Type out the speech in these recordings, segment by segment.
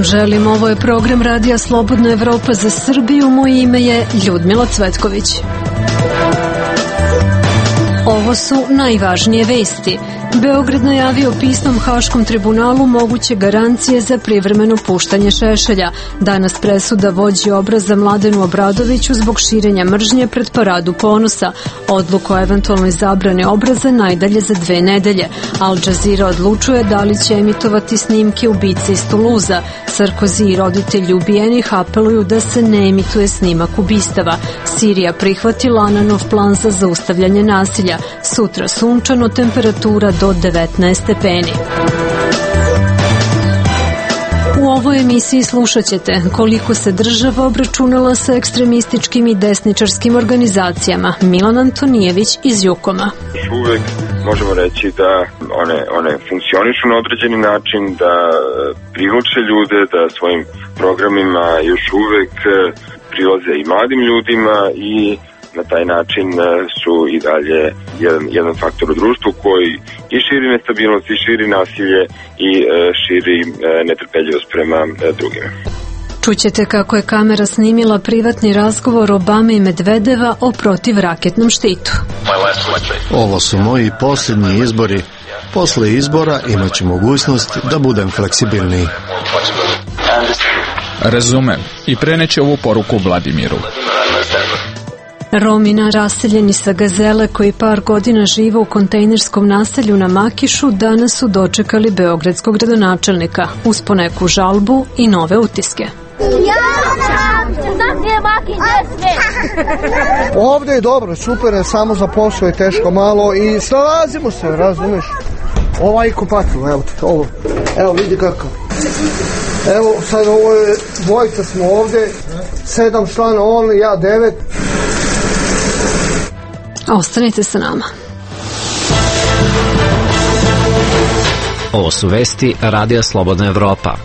vam želim. Ovo je program Radija Slobodna Evropa za Srbiju. Moje ime je Ljudmila Cvetković. Ovo su najvažnije vesti. Beograd najavio pismom Haškom tribunalu moguće garancije za privremeno puštanje Šešelja. Danas presuda vođi Obraza Mladenu Obradoviću zbog širenja mržnje pred Paradu ponosa. Odluku o eventualnoj zabrani Obraza najdalje za 2 nedelje. Al Jazeera odlučuje da li će emitovati snimke ubice iz Tuluza. Sarkozy i roditelji ubijenih apeluju da se ne emituje snimak ubistava. Sirija prihvatila Ananov plan za zaustavljanje nasilja. Sutra sunčano, temperatura do 19 stepeni. U ovoj emisiji slušat ćete koliko se država obračunala sa ekstremističkim i desničarskim organizacijama. Milan Antonijević iz Jukoma. Uvek možemo reći da one funkcionišu na određeni način, da privuče ljude, da svojim programima još uvek prilaze i mladim ljudima i na taj način su i dalje jedan faktor u društvu koji i širi nestabilnost, i širi nasilje i širi netrpeljivost prema drugima. Čućete kako je kamera snimila privatni razgovor Obame i Medvedeva o protivraketnom štitu. Ovo su moji posljednji izbori. Posle izbora imaću mogućnost da budem fleksibilniji. Razumem i preneće ovu poruku Vladimiru. Romina raseljeni sa Gazele koji par godina žive u kontejnerskom naselju na Makišu danas su dočekali beogradskog gradonačelnika uz poneku žalbu i nove utiske. Ovde je dobro, super je, samo za posao je teško malo i snalazimo se, razumeš? Ovaj kupatil, evo vidi kako. Evo sad ovo je, dvojica smo ovde, 7 člana on, ja 9. Ostanite sa nama. Ovo su vesti Radija Slobodna Evropa.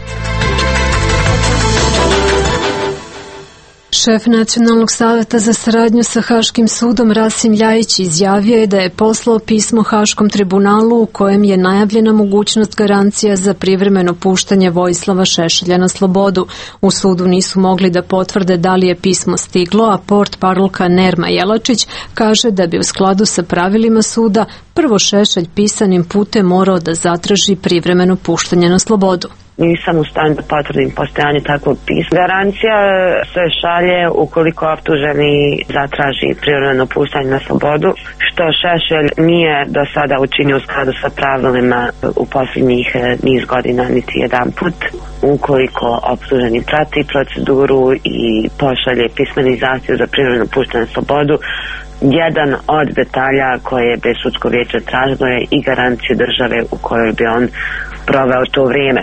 Šef Nacionalnog saveta za saradnju sa Haškim sudom Rasim Ljajić izjavio je da je poslao pismo Haškom tribunalu u kojem je najavljena mogućnost garancija za privremeno puštanje Vojislava Šešelja na slobodu. U sudu nisu mogli da potvrde da li je pismo stiglo, a portparolka Nerma Jelačić kaže da bi u skladu sa pravilima suda prvo Šešelj pisanim putem morao da zatraži privremeno puštanje na slobodu. Nisam u stanju da potvrdim postojanje takvog pisma. Garancija se šalje ukoliko optuženi zatraži privremeno puštanje na slobodu, što Šešelj nije do sada učinio u skladu sa pravilima u posljednjih niz godina niti jedan put. Ukoliko optuženi prati proceduru i pošalje pismeni zahtjev za privremeno puštanje na slobodu, jedan od detalja koje bi sudsko vijeće tražilo je i garanciju države u kojoj bi on proveo to vrijeme.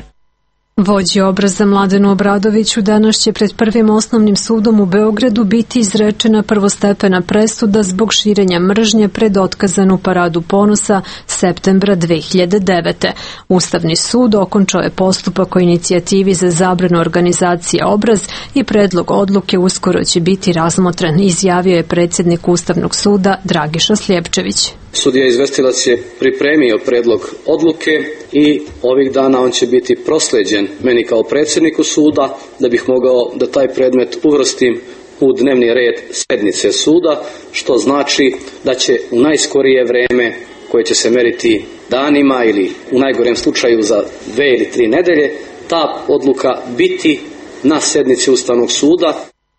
Vođi Obraza Mladenu Obradoviću danas će pred Prvim osnovnim sudom u Beogradu biti izrečena prvostepena presuda zbog širenja mržnje pred otkazanu Paradu ponosa septembra 2009. Ustavni sud okončao je postupak o inicijativi za zabranu organizacije Obraz i predlog odluke uskoro će biti razmotren, izjavio je predsjednik Ustavnog suda Dragiša Sljepčević. Sudija izvestilac je pripremio predlog odluke i ovih dana on će biti prosleđen meni kao predsjedniku suda da bih mogao da taj predmet uvrstim u dnevni red sjednice suda, što znači da će u najskorije vrijeme koje će se meriti danima ili u najgorem slučaju za 2 ili 3 nedelje ta odluka biti na sjednici Ustavnog suda.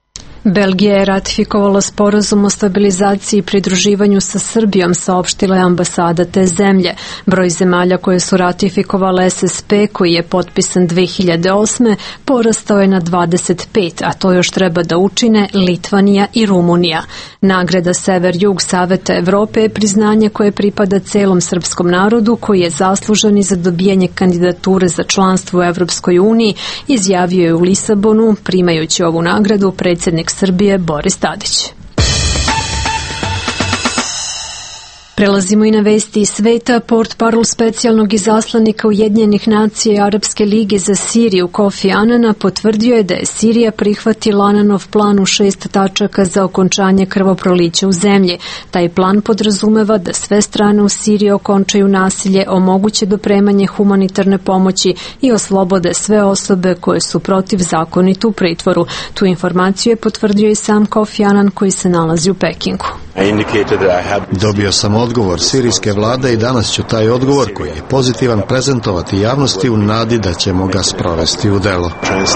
Belgija je ratifikovala sporazum o stabilizaciji i pridruživanju sa Srbijom, saopštila je ambasada te zemlje. Broj zemalja koje su ratifikovale SSP, koji je potpisan 2008. porastao je na 25, a to još treba da učine Litvanija i Rumunija. Nagrada Sever-Jug Saveta Evrope je priznanje koje pripada celom srpskom narodu, koji je zaslužan i za dobijanje kandidature za članstvo u Evropskoj uniji, izjavio je u Lisabonu, primajući ovu nagradu predsjednik Srbije Boris Tadić. Prelazimo i na vesti iz sveta. Portparol specijalnog izaslanika Ujedinjenih nacija i Arapske lige za Siriju Kofi Anana potvrdio je da je Sirija prihvatila Ananov plan u 6 tačaka za okončanje krvoprolića u zemlji. Taj plan podrazumeva da sve strane u Siriji okončaju nasilje, omoguće dopremanje humanitarne pomoći i oslobode sve osobe koje su protivzakonito u pritvoru. Tu informaciju je potvrdio i sam Kofi Anan koji se nalazi u Pekingu. Dobio sam odgovor sirijske vlade i danas ću taj odgovor koji je pozitivan prezentovati javnosti u nadi da ćemo ga sprovesti u delo.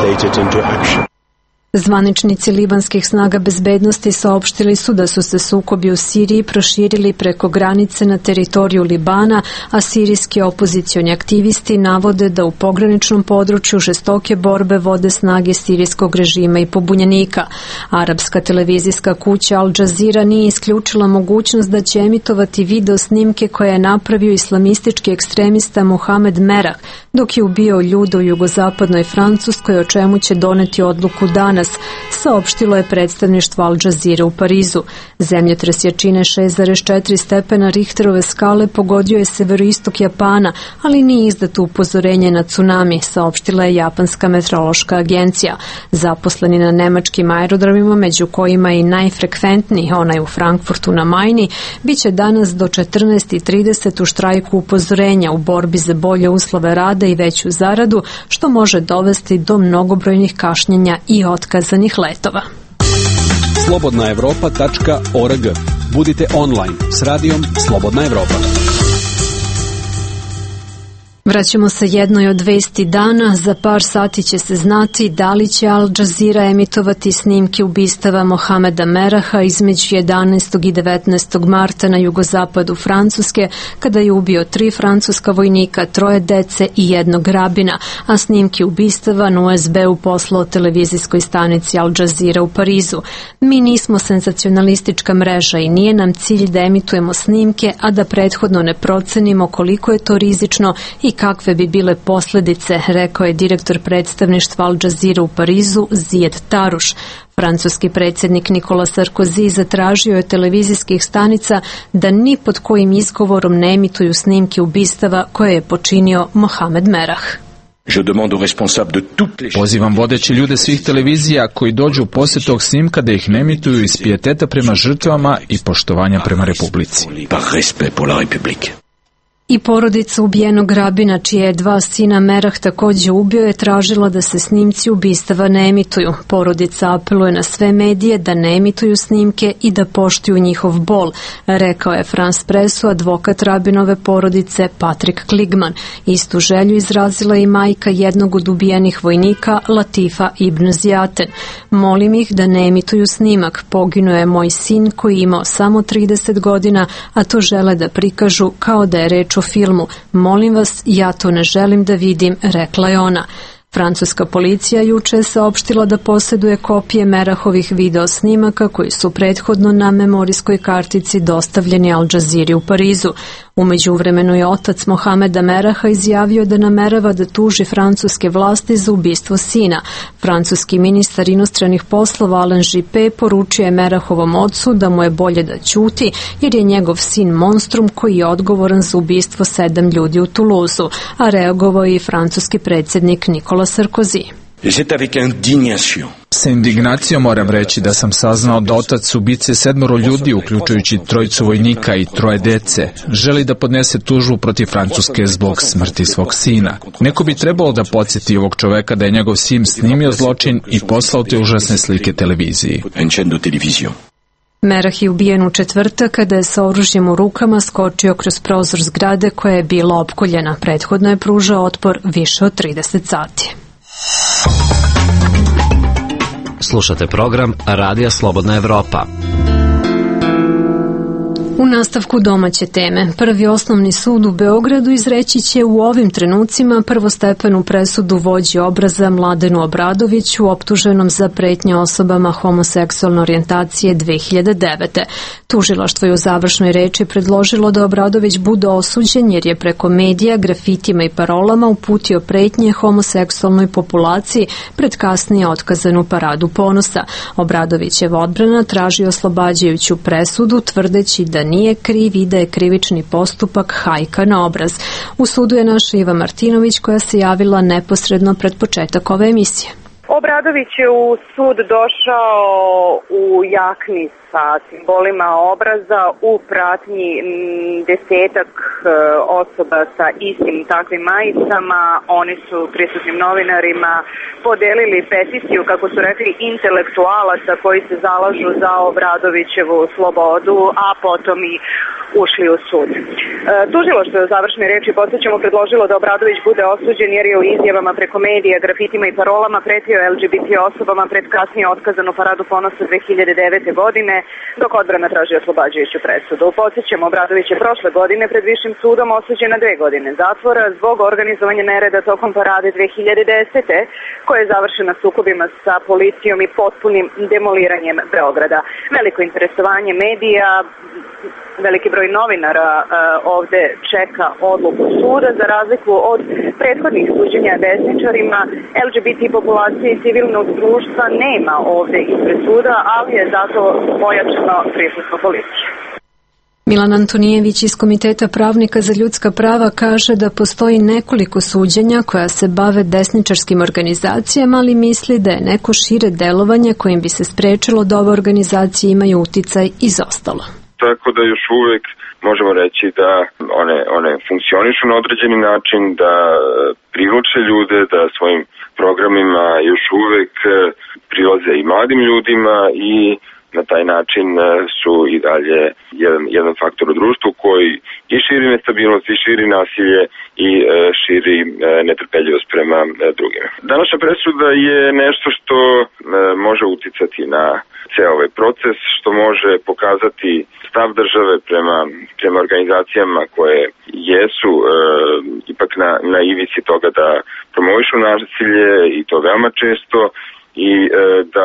Zvaničnici libanskih snaga bezbednosti saopštili su da su se sukobi u Siriji proširili preko granice na teritoriju Libana, a sirijski opozicioni aktivisti navode da u pograničnom području žestoke borbe vode snage sirijskog režima i pobunjenika. Arapska televizijska kuća Al Jazeera nije isključila mogućnost da će emitovati video snimke koje je napravio islamistički ekstremista Mohamed Merah dok je ubijao ljude u jugozapadnoj Francuskoj, o čemu će doneti odluku danas, saopštilo je predstavništvo Al Jazeera u Parizu. Zemljotres jačine 6,4 stepena Richterove skale pogodio je severoistok Japana, ali nije izdato upozorenje na tsunami, saopštila je Japanska meteorološka agencija. Zaposleni na nemačkim aerodromima, među kojima i najfrekventniji, onaj u Frankfurtu na Majni, bit će danas do 14:30 u štrajku upozorenja u borbi za bolje uslove rada i veću zaradu, što može dovesti do mnogobrojnih kašnjenja i otkazanih letova. slobodnaevropa.org. Budite online s radijom Slobodna Evropa. Vraćamo se jednoj od vesti dana. Za par sati će se znati da li će Al Jazeera emitovati snimke ubistava Mohameda Meraha između 11. i 19. marta na jugozapadu Francuske, kada je ubio 3 francuska vojnika, 3 dece i 1 rabina, a snimke ubistava na USB-u poslao televizijskoj stanici Al Jazeera u Parizu. Mi nismo senzacionalistička mreža i nije nam cilj da emitujemo snimke, a da prethodno ne procenimo koliko je to rizično i kakve bi bile posljedice, rekao je direktor predstavništva Al Jazeera u Parizu Zied Taruš. Francuski predsjednik Nicolas Sarkozy zatražio je televizijskih stanica da ni pod kojim izgovorom ne emituju snimke ubistava koje je počinio Mohamed Merah. Pozivam vodeće ljude svih televizija koji dođu u posjet tog snimka da ih ne emituju iz pijeteta prema žrtvama i poštovanja prema Republici. I porodica ubijenog rabina, čije je 2 sina Merah također ubio, je tražila da se snimci ubistava ne emituju. Porodica apeluje na sve medije da ne emituju snimke i da poštuju njihov bol, rekao je France Pressu advokat rabinove porodice Patrick Kligman. Istu želju izrazila i majka jednog od ubijenih vojnika, Latifa Ibn Zijaten. Molim ih da ne emituju snimak. Poginuo je moj sin koji je imao samo 30 godina, a to žele da prikažu kao da je reč o filmu. Molim vas, ja to ne želim da vidim, rekla je ona. Francuska policija juče je saopštila da posjeduje kopije Merahovih video snimaka koji su prethodno na memorijskoj kartici dostavljeni Al Jazeera u Parizu. U međuvremenu je otac Mohameda Meraha izjavio da namerava da tuži francuske vlasti za ubistvo sina. Francuski ministar inostranih poslova Alain Juppé poručio je Merahovom ocu da mu je bolje da ćuti, jer je njegov sin monstrum koji je odgovoran za ubistvo 7 ljudi u Toulouseu, a reagovao je i francuski predsjednik Nicolas Sarkozy. Sa indignacijom moram reći da sam saznao da otac ubice 7 ljudi, uključujući 3 vojnika i 3 dece, želi da podnese tužbu protiv Francuske zbog smrti svog sina. Neko bi trebalo da podsjeti ovog čoveka da je njegov sin snimio zločin i poslao te užasne slike televiziji. Merah je ubijen u četvrtak kada je sa oružjem u rukama skočio kroz prozor zgrade koja je bila opkoljena. Prethodno je pružao otpor više od 30 sati. Slušate program Radija Slobodna Evropa. U nastavku domaće teme, Prvi osnovni sud u Beogradu izreći će u ovim trenucima prvostepenu presudu vođi obraza Mladenu Obradoviću optuženom za pretnje osobama homoseksualne orijentacije 2009. Tužilaštvo je u završnoj reči predložilo da Obradović bude osuđen jer je preko medija, grafitima i parolama uputio pretnje homoseksualnoj populaciji pred kasnije otkazanu paradu ponosa. Obradovićeva odbrana traži oslobađajuću presudu tvrdeći da nije nije kriv i da je krivični postupak hajka na obraz. U sudu je naša Iva Martinović koja se javila neposredno pred početak ove emisije. Obradović je u sud došao u jakni sa simbolima obraza u pratnji desetak osoba sa istim takvim majicama. Oni su prisutnim novinarima podelili peticiju, kako su rekli, intelektualaca koji se zalažu za Obradovićevu slobodu, a potom i ušli u sud. Tužilaštvo je u završnoj reči, podsjećamo, predložilo da Obradović bude osuđen jer je u izjavama preko medija, grafitima i parolama pretio LGBT osobama pred kasnije otkazanu paradu ponosa 2009. godine, dok odbrana traži oslobađajuću presudu. Podsjećamo, Obradović je prošle godine pred Višim sudom osuđen na 2 godine zatvora zbog organizovanja nereda tokom parade 2010. koja je završena sukobima sa policijom i potpunim demoliranjem Beograda. Veliko interesovanje medija, veliki broj novinara ovde čeka odluku suda. Za razliku od prethodnih suđenja desničarima, LGBT populacije i civilnog društva nema ovde ispred suda, ali je zato pojačano prisustvo policije. Milan Antonijević iz Komiteta pravnika za ljudska prava kaže da postoji nekoliko suđenja koja se bave desničarskim organizacijama, ali misli da je neko šire delovanje kojim bi se sprečilo da ove organizacije imaju uticaj izostalo. Tako da još uvek možemo reći da one funkcionišu na određeni način, da privlače ljude, da svojim programima još uvek prilaze i mladim ljudima i na taj način su i dalje jedan faktor u društvu koji i širi nestabilnost, i širi nasilje i širi netrpeljivost prema drugima. Današnja presuda je nešto što može uticati na ceo ovaj proces, što može pokazati stav države prema organizacijama koje jesu ipak na ivici toga da promovišu nasilje i to veoma često, i da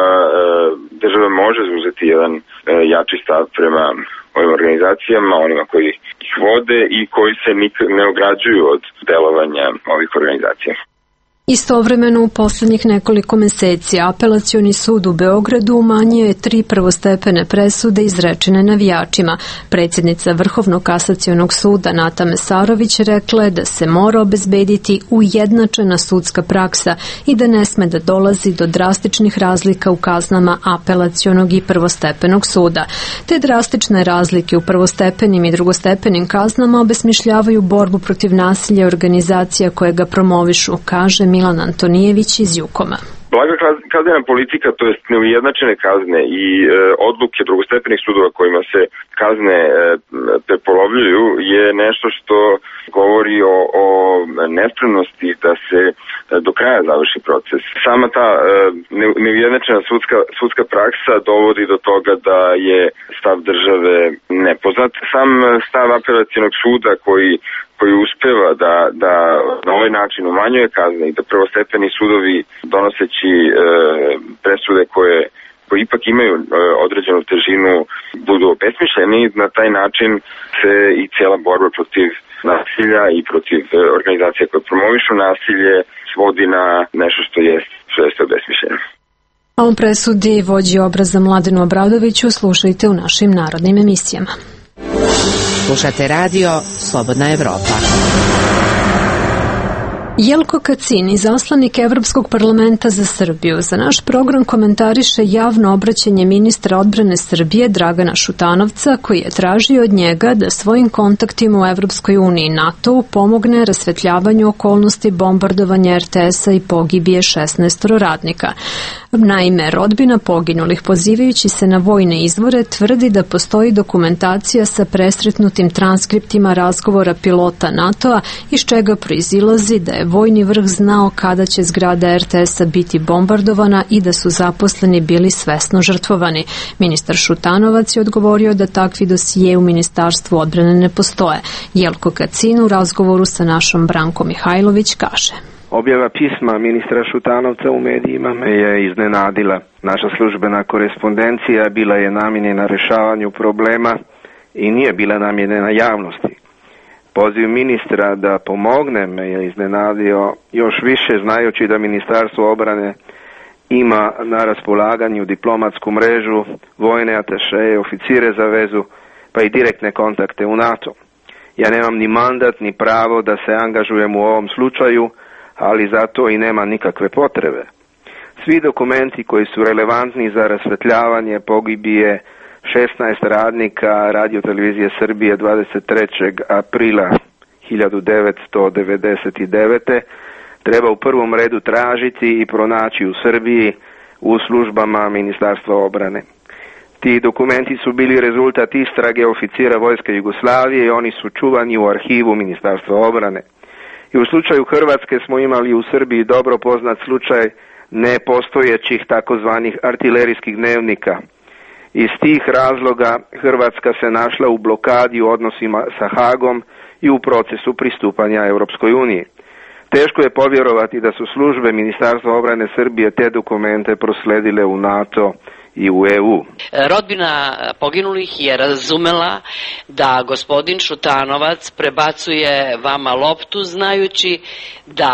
država može zauzeti jedan jači stav prema ovim organizacijama, onima koji ih vode i koji se ne ograđuju od delovanja ovih organizacija. Istovremeno u poslednjih nekoliko meseci Apelacioni sud u Beogradu umanjio je 3 prvostepene presude izrečene navijačima. Predsjednica Vrhovnog kasacionog suda Nata Mesarović rekla je da se mora obezbediti ujednačena sudska praksa i da ne sme da dolazi do drastičnih razlika u kaznama Apelacionog i prvostepenog suda. Te drastične razlike u prvostepenim i drugostepenim kaznama obesmišljavaju borbu protiv nasilja i organizacija koje ga promovišu, kaže Milan Antonijević iz Jukoma. Blaga kaznena politika, to jest neujednačene kazne i odluke drugostepenih sudova kojima se kazne prepolovljuju je nešto što govori o nespremnosti da se do kraja završi proces. Sama ta neujednačena sudska praksa dovodi do toga da je stav države nepoznat. Sam stav Apelacionog suda koji uspeva da na ovaj način umanjuje kazne i da prvostepeni sudovi donoseći presude koje ipak imaju određenu težinu budu obesmišljeni, na taj način se i cijela borba protiv nasilja i protiv organizacija koje promovišu nasilje svodi na nešto što jeste obesmišljeno. A on presudi vođi obraza Mladenu Obradoviću slušajte u našim narodnim emisijama. Slušate radio Slobodna Evropa. Jelko Kacin, izaslanik Evropskog parlamenta za Srbiju, za naš program komentariše javno obraćanje ministra odbrane Srbije Dragana Šutanovca, koji je tražio od njega da svojim kontaktima u Evropskoj uniji i NATO-u pomogne rasvetljavanju okolnosti bombardovanja RTS-a i pogibije 16 radnika. Naime, rodbina poginulih, pozivajući se na vojne izvore, tvrdi da postoji dokumentacija sa presretnutim transkriptima razgovora pilota NATO-a, iz čega proizilazi da je vojni vrh znao kada će zgrada RTS-a biti bombardovana i da su zaposleni bili svesno žrtvovani. Ministar Šutanovac je odgovorio da takvi dosije u Ministarstvu odbrane ne postoje. Jelko Kacin u razgovoru sa našom Brankom Mihajlović kaže: Objava pisma ministra Šutanovca u medijima me je iznenadila. Naša službena korespondencija bila je namijenjena rešavanju problema i nije bila namijenjena javnosti. Poziv ministra da pomogne me je iznenadio još više, znajući da Ministarstvo odbrane ima na raspolaganju diplomatsku mrežu, vojne atašeje, oficire za vezu, pa i direktne kontakte u NATO. Ja nemam ni mandat ni pravo da se angažujem u ovom slučaju, ali zato i nema nikakve potrebe. Svi dokumenti koji su relevantni za rasvetljavanje pogibije 16 radnika Radiotelevizije Srbije 23. aprila 1999. treba u prvom redu tražiti i pronaći u Srbiji u službama Ministarstva obrane. Ti dokumenti su bili rezultat istrage oficira Vojske Jugoslavije i oni su čuvani u arhivu Ministarstva obrane. I u slučaju Hrvatske smo imali u Srbiji dobro poznat slučaj nepostojećih takozvanih artilerijskih dnevnika. Iz tih razloga Hrvatska se našla u blokadi u odnosima sa Hagom i u procesu pristupanja Europskoj uniji. Teško je povjerovati da su službe Ministarstva obrane Srbije te dokumente prosledile u NATO i u EU. Rodbina poginulih je razumela da gospodin Šutanovac prebacuje vama loptu, znajući da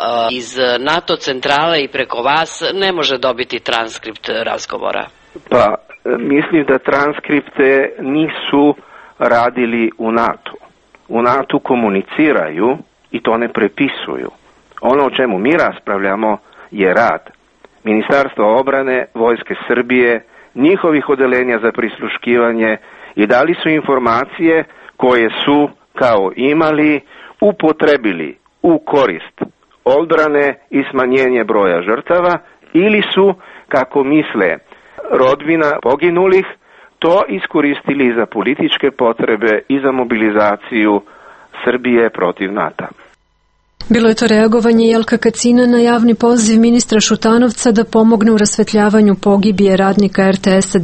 iz NATO centrale i preko vas ne može dobiti transkript razgovora. Pa, mislim da transkripte nisu radili u NATO. U NATO komuniciraju i to ne prepisuju. Ono o čemu mi raspravljamo je rad Ministarstva obrane, Vojske Srbije, njihovih odelenja za prisluškivanje i dali su informacije koje su, kao imali, upotrebili u korist odbrane i smanjenje broja žrtava ili su, kako misle rodbina poginulih, to iskoristili za političke potrebe i za mobilizaciju Srbije protiv NATO. Bilo je to reagovanje Jelka Kacina na javni poziv ministra Šutanovca da pomogne u rasvetljavanju pogibije radnika RTS-a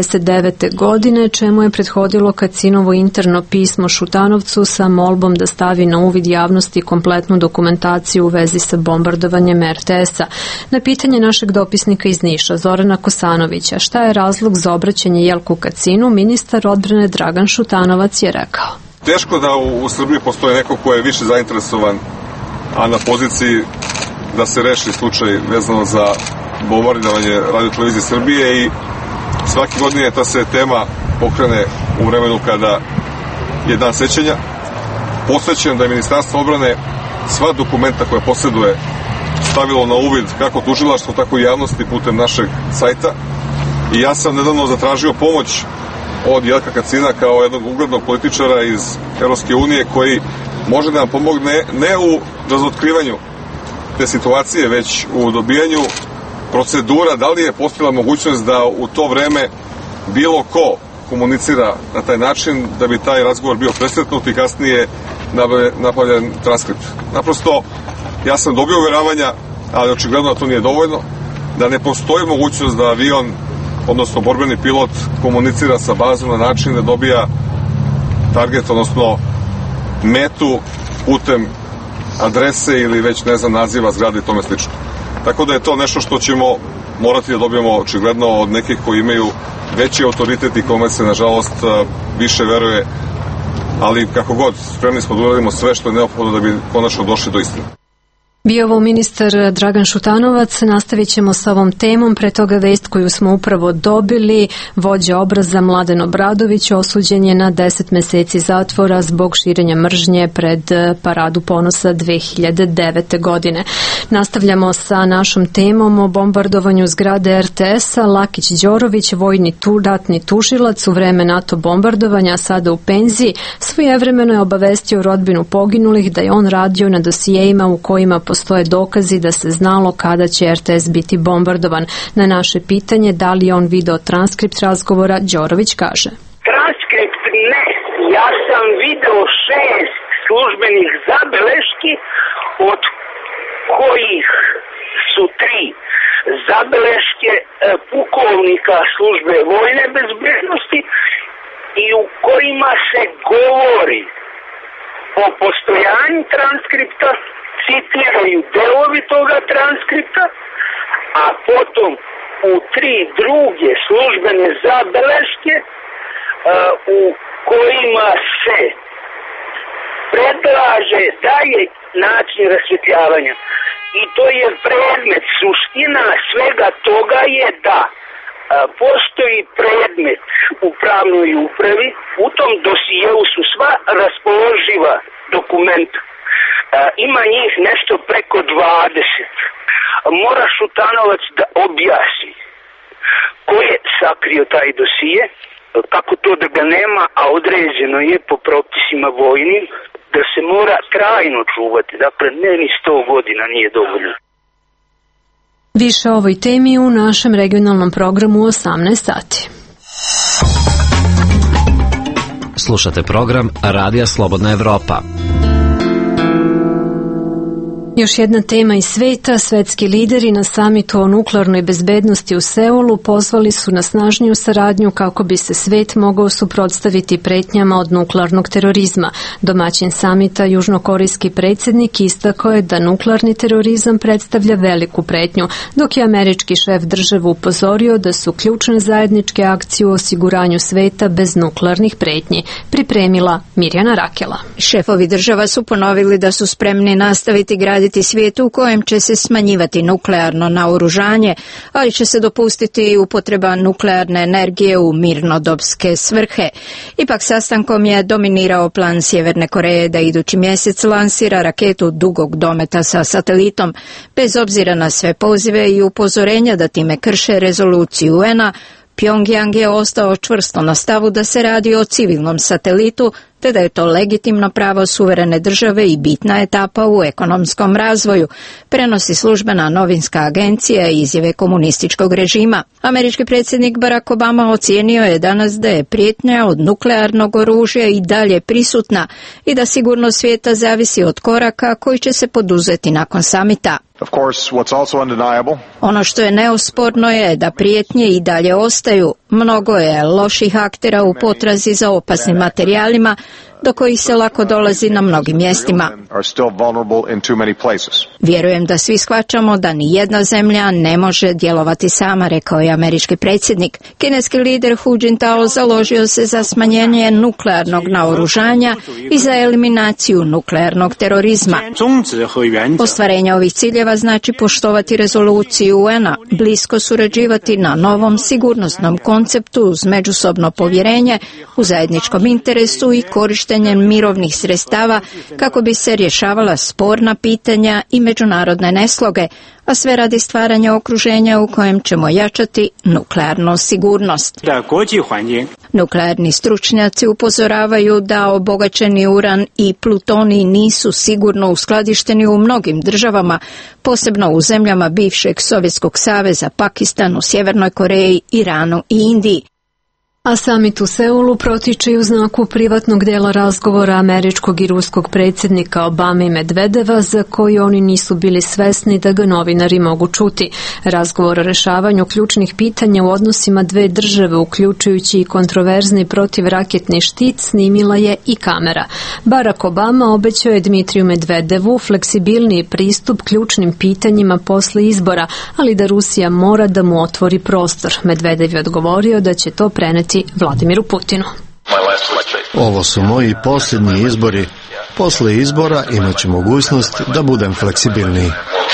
99. godine, čemu je prethodilo Kacinovo interno pismo Šutanovcu sa molbom da stavi na uvid javnosti kompletnu dokumentaciju u vezi sa bombardovanjem RTS-a. Na pitanje našeg dopisnika iz Niša, Zorana Kosanovića, šta je razlog za obraćanje Jelku Kacinu, ministar odbrane Dragan Šutanovac je rekao. Teško da u Srbiji postoji neko ko je više zainteresovan, a na poziciji da se reši slučaj vezano za bombardovanje Radiotelevizije Srbije i svake godine ta se tema pokrene u vremenu kada je dan sećanja. Posvećujem da je Ministarstvo odbrane sva dokumenta koja posjeduje stavilo na uvid kako tužilaštvo, tako i javnosti putem našeg sajta i ja sam nedavno zatražio pomoć od Jelka Kacina kao jednog uglednog političara iz Europske unije koji može da nam pomogne ne u razotkrivanju te situacije, već u dobijanju procedura, da li je postojala mogućnost da u to vreme bilo ko komunicira na taj način da bi taj razgovor bio presretnut i kasnije napravljen transkript. Naprosto, ja sam dobio uveravanja, ali očigledno da to nije dovoljno, da ne postoji mogućnost da avion, odnosno borbeni pilot, komunicira sa bazom na način da dobija target, odnosno metu putem adrese ili već ne znam naziva zgrade i tome slično. Tako da je to nešto što ćemo morati da dobijemo očigledno od nekih koji imaju veći autoritet i kome se nažalost više veruje, ali kako god, spremni smo da uradimo sve što je neophodno da bi konačno došli do istine. Bio ovo ministar Dragan Šutanovac. Nastavit ćemo sa ovom temom. Pre toga vest koju smo upravo dobili. Vođa obraza Mladen Obradović osuđen je na 10 meseci zatvora zbog širenja mržnje pred Paradu ponosa 2009. godine. Nastavljamo sa našom temom o bombardovanju zgrade RTS-a. Lakić Đorović, vojni ratni tužilac u vreme NATO bombardovanja, a sada u penziji, svojevremeno je obavestio rodbinu poginulih da je on radio na dosijejima u kojima postoje dokazi da se znalo kada će RTS biti bombardovan. Na naše pitanje da li je on video transkript razgovora, Đorović kaže. Transkript ne. Ja sam video 6 službenih zabeleški, od kojih su 3 zabeleške pukovnika službe vojne bezbednosti i u kojima se govori o postojanju transkripta, citiraju delovi toga transkripta, a potom u 3 druge službene zabeleške u kojima se predlaže da je način rasvetljavanja. I to je predmet, suština svega toga je da postoji predmet u pravnoj upravi, u tom dosijeu su sva raspoloživa dokumenta. Ima njih nešto preko 20. Mora Šutanovac da objasni ko je sakrio taj dosije, kako to da ga nema, a određeno je po propisima vojnim da se mora trajno čuvati. Dakle, ne ni 100 godina nije dovoljno. Više o ovoj temi u našem regionalnom programu u 18 sati. Slušate program Radija Slobodna Evropa. Još jedna tema iz sveta, svetski lideri na samitu o nuklearnoj bezbednosti u Seulu pozvali su na snažniju saradnju kako bi se svet mogao suprotstaviti pretnjama od nuklearnog terorizma. Domaćin samita, južnokorejski predsjednik, istakao je da nuklearni terorizam predstavlja veliku pretnju, dok je američki šef države upozorio da su ključne zajedničke akcije u osiguranju sveta bez nuklearnih pretnji. Pripremila Mirjana Rakela. Šefovi država su ponovili da su spremni nastaviti graditi svijet u kojem će se smanjivati nuklearno naoružanje, ali će se dopustiti upotreba nuklearne energije u mirnodopske svrhe. Ipak sastankom je dominirao plan Sjeverne Koreje da idući mjesec lansira raketu dugog dometa sa satelitom, bez obzira na sve pozive i upozorenja da time krše rezoluciju UN-a. Pjongjang je ostao čvrsto na stavu da se radi o civilnom satelitu, te da je to legitimno pravo suverene države i bitna etapa u ekonomskom razvoju, prenosi službena novinska agencija i izjave komunističkog režima. Američki predsjednik Barack Obama ocijenio je danas da je prijetnja od nuklearnog oružja i dalje prisutna i da sigurnost svijeta zavisi od koraka koji će se poduzeti nakon samita. Ono što je neosporno je da prijetnje i dalje ostaju. Mnogo je loših aktera u potrazi za opasnim materijalima, do kojih se lako dolazi na mnogim mjestima. Vjerujem da svi shvaćamo da ni jedna zemlja ne može djelovati sama, rekao je američki predsjednik. Kineski lider Hu Jintao založio se za smanjenje nuklearnog naoružanja i za eliminaciju nuklearnog terorizma. Ostvarenje ovih ciljeva znači poštovati rezoluciju UN-a, blisko surađivati na novom sigurnosnom konceptu uz međusobno povjerenje u zajedničkom interesu i korištenjem mirovnih sredstava kako bi se rješavala sporna pitanja i međunarodne nesloge, a sve radi stvaranja okruženja u kojem ćemo jačati nuklearnu sigurnost. Nuklearni stručnjaci upozoravaju da obogaćeni uran i plutonij nisu sigurno uskladišteni u mnogim državama, posebno u zemljama bivšeg Sovjetskog saveza, Pakistanu, Sjevernoj Koreji, Iranu i Indiji. A samit u Seulu protiče i u znaku privatnog dela razgovora američkog i ruskog predsjednika Obame i Medvedeva, za koji oni nisu bili svesni da ga novinari mogu čuti. Razgovor o rešavanju ključnih pitanja u odnosima dve države, uključujući i kontroverzni protivraketni štit, snimila je i kamera. Barack Obama obećao je Dmitriju Medvedevu fleksibilniji pristup ključnim pitanjima posle izbora, ali da Rusija mora da mu otvori prostor. Medvedev je odgovorio da će to preneti Vladimiru Putinu. Ovo su moji posljednji izbori. Posle izbora imat ću mogućnost da budem fleksibilniji.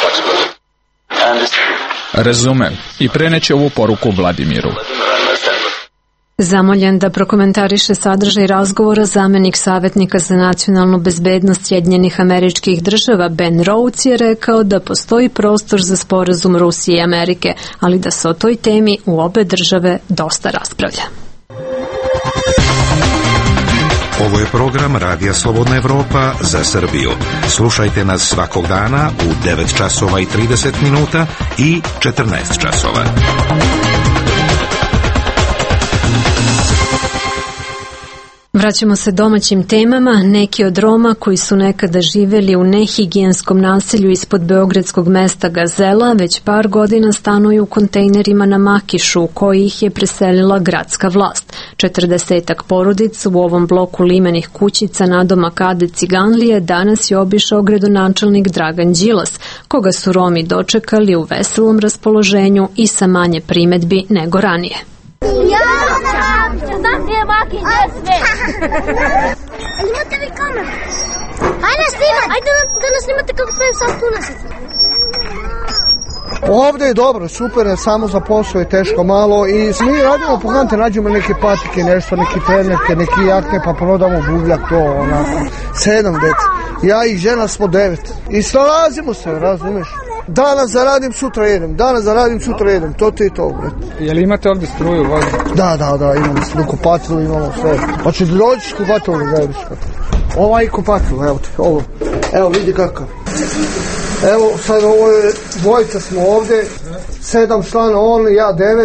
Razumem i preneće ovu poruku Vladimiru. Zamoljen da prokomentariše sadržaj razgovora, zamjenik savjetnika za nacionalnu bezbednost Sjedinjenih Američkih Država Ben Rhodes je rekao da postoji prostor za sporazum Rusije i Amerike, ali da se o toj temi u obe države dosta raspravlja. Ovo je program Radija Slobodna Evropa za Srbiju. Slušajte nas svakog dana u 9 časova i 30 minuta i 14 časova. Vraćamo se domaćim temama. Neki od Roma koji su nekada živjeli u nehigijenskom naselju ispod beogradskog mesta Gazela već par godina stanuju u kontejnerima na Makišu, u koji ih je preselila gradska vlast. 40-ak porodica u ovom bloku limenih kućica nadomak Ade Ciganlije danas je obišao gradonačelnik Dragan Đilas, koga su Romi dočekali u veselom raspoloženju i sa manje primedbi nego ranije. Imate vi kameru? Ajde nas snimati! Ajde da nas snimate kako pravim sad tunasicu. Ovdje je dobro, super je, samo za posao je teško malo i mi radimo po kanti, nađemo neke patike, nešto, neki trenerke, neki jakne, pa prodamo buvljak, to onako. 7 deci. Ja i žena smo 9. I snalazimo se, razumiješ? Danas zaradim, sutra jedem, to ti je to, bret. Je li imate ovdje struju, vodu? Da, imamo struju, kupatilu, imamo sve. Hoće da dođeš kupatilu, gledaš kako. Ovaj kupatilu, evo ti, ovo. Evo, vidi kakav. Evo, sad ovo je, dvojica smo ovdje, 7 člana, on, ja 9.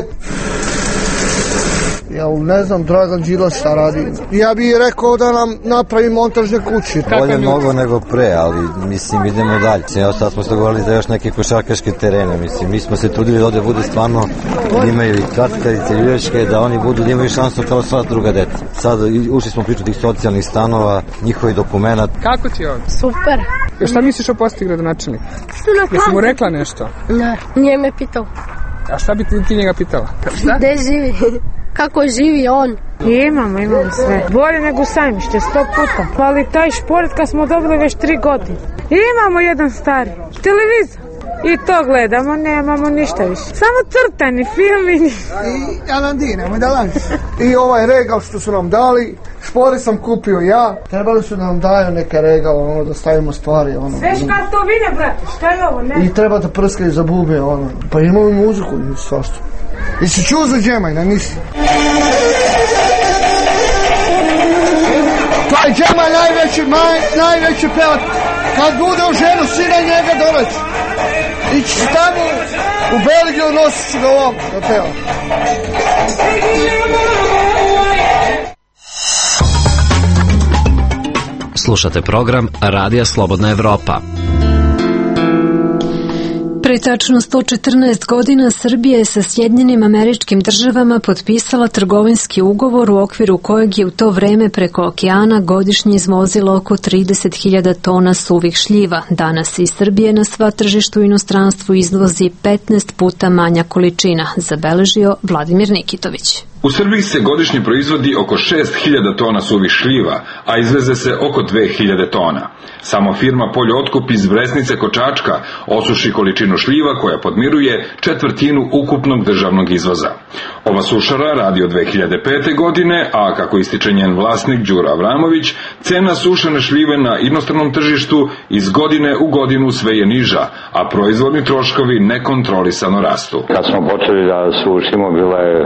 Ja ne znam, Dragan Đilas šta radi. Ja bih rekao da nam napravi montažne kuće. Bolje mnogo nego pre, ali mislim idemo dalje. Evo sad smo se govorili za još neke košarkaške terene, mislim. Mi smo se trudili da ovdje bude stvarno, da imaju i kratkarice, i ljudeške, da oni budu, da imaju šansu kao sva druga deca. Sad ušli smo priču tih socijalnih stanova, njihovi dokumenat. Kako ti je ovdje? Super. Šta misliš o posti gradonačelnika? Jesi mu rekla nešto? Ne, nije me pitao. A šta bi ti njega pitala? Šta? Gde živi? Kako živi on? Imamo sve. Bolje nego Sajmište, 100 puta. Ali taj šport kad smo dobili već 3 godine. Imamo jedan stari televizor. I to gledamo, nemamo ništa više. Samo crtani filmi. I Anandi, nemoj da lažiš. I ovaj regal što su nam dali, špore sam kupio ja. Trebali su da nam daju neke regale, ono, da stavimo stvari. Ono. Sve škartovine, brate, šta je ovo? Ne? I treba da prskaju za bube, ono. Pa imamo i muziku, svašta. I si čuo za Džemajna, nisi? Taj Džemaj najveći pevat. Kad bude u ženu, sina njega doleći. Ići tamo u Belgiju, nosit ću ga ovom da peva. Slušate program Radija Slobodna Evropa. Pre tačno 114 godina Srbija je sa Sjedinjenim Američkim Državama potpisala trgovinski ugovor u okviru kojeg je u to vreme preko okeana godišnje izvozilo oko 30.000 tona suvih šljiva. Danas iz Srbije na sva tržišta u inostranstvu izvozi 15 puta manja količina, zabeležio Vladimir Nikitović. U Srbiji se godišnje proizvodi oko 6.000 tona suvih šljiva, a izveze se oko 2.000 tona. Samo firma Poljootkup iz Bresnice kod Čačka osuši količinu šljiva koja podmiruje 1/4 ukupnog državnog izvoza. Ova sušara radi od 2005. godine, a kako ističe njen vlasnik Đuro Avramović, cena sušene šljive na inostranom tržištu iz godine u godinu sve je niža, a proizvodni troškovi nekontrolisano rastu. Kad smo počeli da sušimo, bila je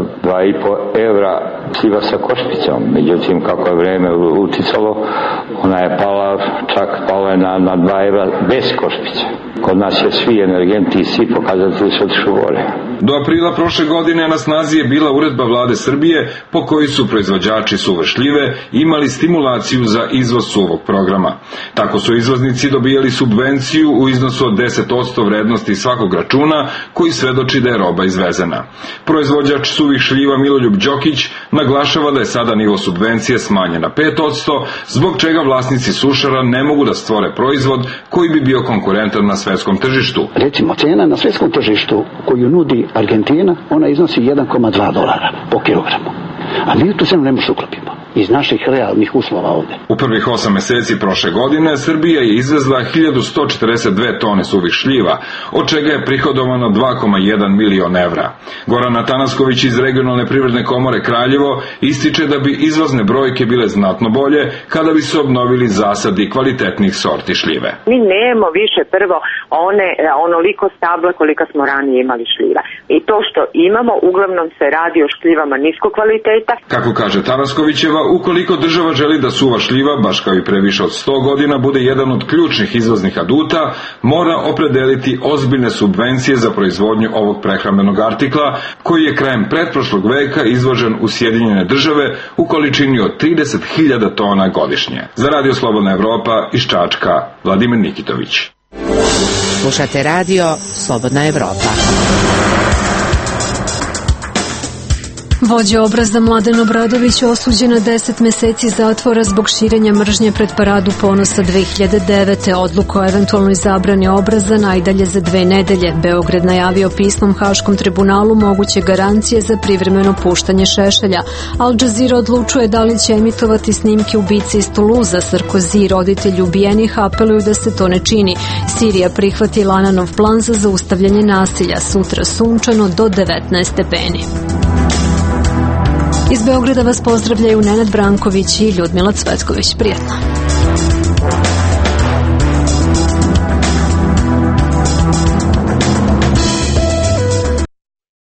2,5 evra šljiva sa košpicom. Međutim, kako je vreme uticalo, ona je pala je na 2 evra bez košpice. Kod nas je svi energenti i svi pokazatelji su otišli gore. Do aprila prošle godine na snazi je bila uredba vlade Srbije po kojoj su proizvođači suve šljive imali stimulaciju za izvoz suvog programa. Tako su izvoznici dobijali subvenciju u iznosu od 10% vrednosti svakog računa koji svedoči da je roba izvezena. Proizvođač suvih šljiva Miloljub Đokić naglašava da je sada nivo subvencije smanjen na 5%, zbog čega vlasnici sušara ne mogu da stvore proizvod koji bi bio konkurentan na svetskom tržištu. Recimo, cena na svetskom tržištu koju nudi Argentina, ona iznosi $1,2 po kilogramu. A mi tu cenu ne možemo uklopimo iz naših realnih uslova ovdje. U prvih 8 meseci prošle godine Srbija je izvezla 1142 tone suvih šljiva, od čega je prihodovano 2,1 milion evra. Goran Atanasković iz Regionalne privredne komore Kraljevo ističe da bi izvozne brojke bile znatno bolje kada bi se obnovili zasadi kvalitetnih sorti šljive. Mi nemamo više prvo onoliko stabla koliko smo ranije imali šljiva. I to što imamo uglavnom se radi o šljivama niskog kvaliteta. Kako kaže Tanaskovićeva, ukoliko država želi da suva šljiva, baš kao i pre više od 100 godina, bude jedan od ključnih izvoznih aduta, mora opredeliti ozbiljne subvencije za proizvodnju ovog prehrambenog artikla, koji je krajem pretprošlog veka izvožen u Sjedinjene Države u količini od 30.000 tona godišnje. Za Radio Slobodna Evropa iz Čačka, Vladimir Nikitović. Slušate Radio Slobodna Evropa. Vođa Obraza Mladen Obradović osuđen na 10 meseci zatvora zbog širenja mržnje pred Paradu ponosa 2009. Odluku o eventualnoj zabrani Obraza najdalje za 2 nedelje. Beograd najavio pismom Haškom tribunalu moguće garancije za privremeno puštanje Šešelja. Al Jazeera odlučuje da li će emitovati snimke ubice iz Tuluza. Sarkozy, roditelji ubijenih, apeluju da se to ne čini. Sirija prihvatila Ananov plan za zaustavljanje nasilja. Sutra sunčano do 19 stepeni. Iz Beograda vas pozdravljaju Nenad Branković i Ljudmila Cvetković. Prijetno.